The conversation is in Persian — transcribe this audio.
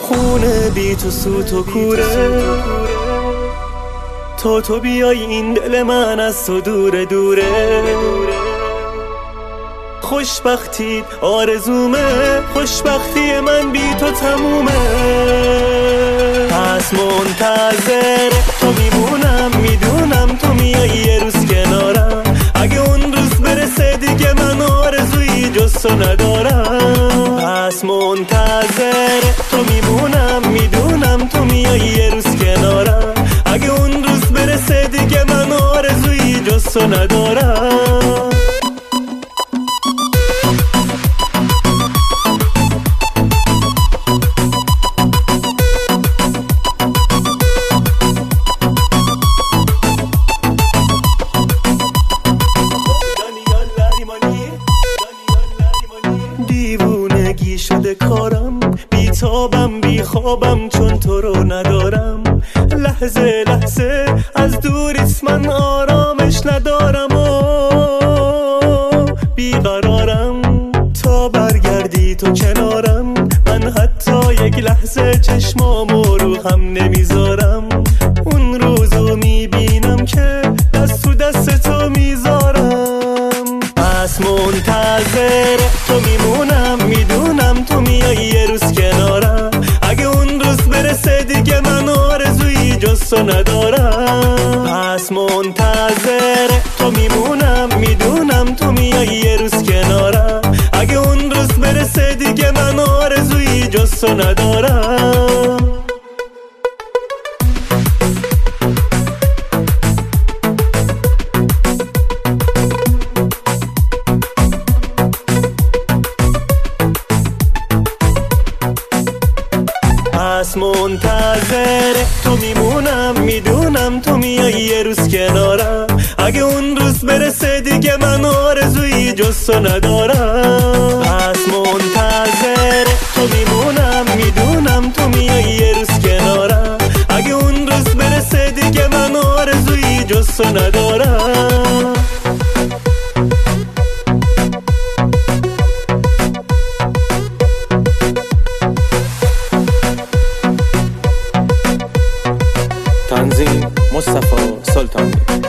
خونه بی تو سوت و کوره، تو بیای این دل من از تو دوره دوره. خوشبختی آرزومه، خوشبختی من بی تو تمومه. پس منتظر تو میمونم، میدونم تو میای یه روز کنارم. اگه اون روز برسه دیگه من آرزویی جز تو ندارم. پس منتظر تو میمونم، میدونم تو میای یه روز کنارم. اگه اون روز برسه دیگه من آرزویی جز تو ندارم. دیوونگی شده کارم، بیتابم بیخوابم چون تو رو ندارم. لحظه لحظه از دوریت من آرامش ندارم و بیقرارم. تا برگردی تو کنارم، من حتی یک لحظه چشمامو رو هم نمیذارم. اون روزو میبینم که دست تو دست تو میذارم. پس منتظر تو میمونم، میدونم تو میای یه روز کنارم. اگه اون روز برسه دیگه من آرزویی جز تو ندارم. پس منتظر تو میمونم، میدونم تو میای یه روز کنارم. اگه اون روز برسه دیگه من آرزویی جز تو ندارم. پس منتظر تو میمونم، میدونم تو میای یه روز کنارم. اگه اون روز برسه دیگه من آرزویی جز تو ندارم. پس منتظر تو میمونم، میدونم تو میای یه روز کنارم. اگه اون روز برسه دیگه من آرزویی جز تو ندارم. تنظیم مصطفی سلطانی.